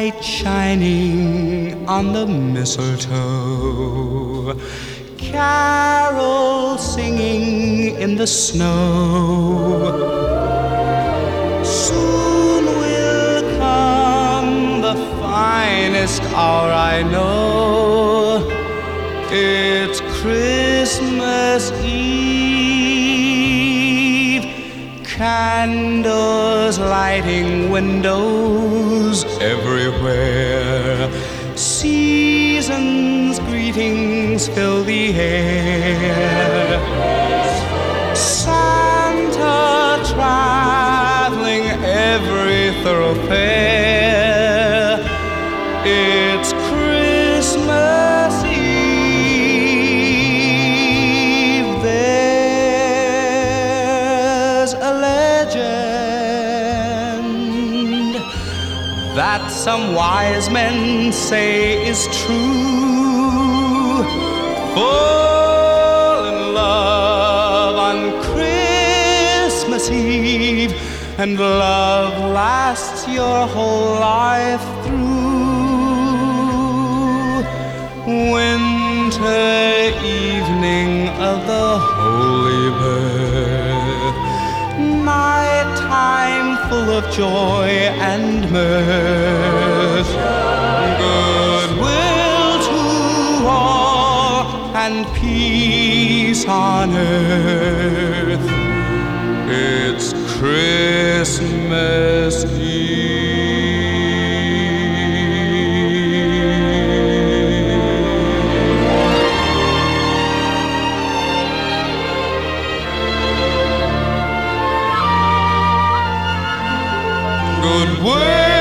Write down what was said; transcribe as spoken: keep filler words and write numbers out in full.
light shining on the mistletoe, carols singing in the snow. Soon will come the finest hour I know. It's Christmas Eve, candles lighting windows everywhere. Season's greetings fill the air. Santa traveling every thoroughfare. It's Christmas Eve. There's a legend that some wise men say is true. Fall in love on Christmas Eve, and love lasts your whole life through. Winter evening of the holy birth, night time full of joy and mirth. Goodwill to all and peace on earth. It's Christmas Eve. Goodwill